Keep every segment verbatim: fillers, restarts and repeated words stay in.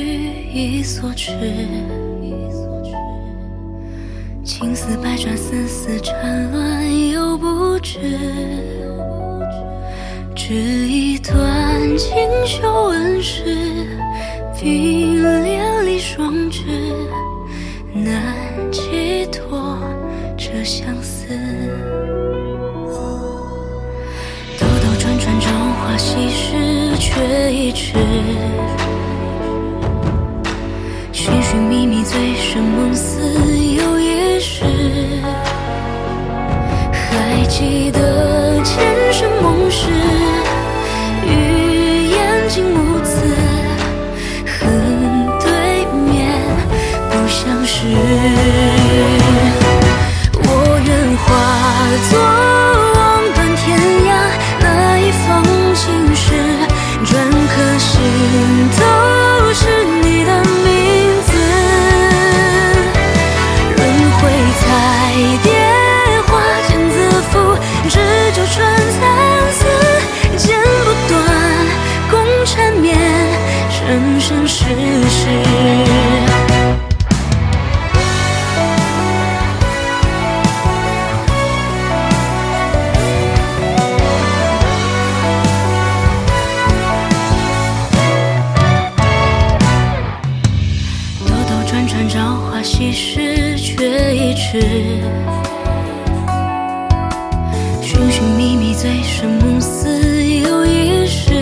已所至，青丝百转，丝丝缠乱又不知。只一段锦绣纹饰，并连理双枝，难寄托这相思。兜兜转转，朝花夕拾，却已迟。寻寻觅觅，醉生梦死，又一世。还记得前生梦事，与眼睛无词，恨对面不相识。我愿化作望断天涯那一方青石，篆刻心头是你的名字。轮回彩蝶花间自负，只就穿残丝，剪不断共缠绵，生生世世。转转朝花夕拾，却已迟。寻寻觅觅，醉生梦死，又一世。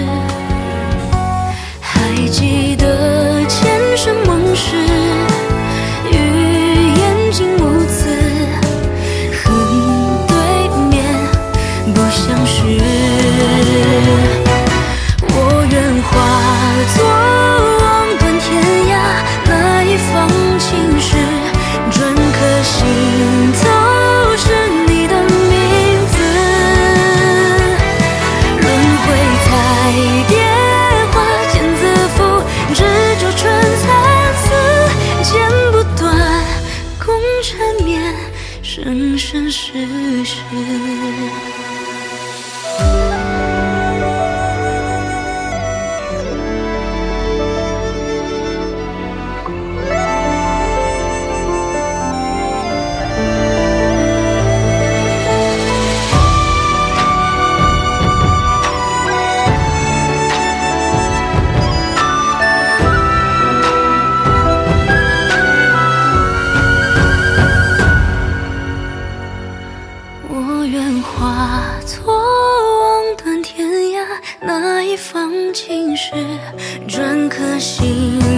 还记得前生梦事，与眼睛无词，恨对面不相识。我愿化作望断天涯那一方青石，篆刻心头是你的名字。轮回彩蝶花间自负，只就穿残丝，剪不断共缠绵，生生世世。我愿化作望断天涯那一方青石，篆刻心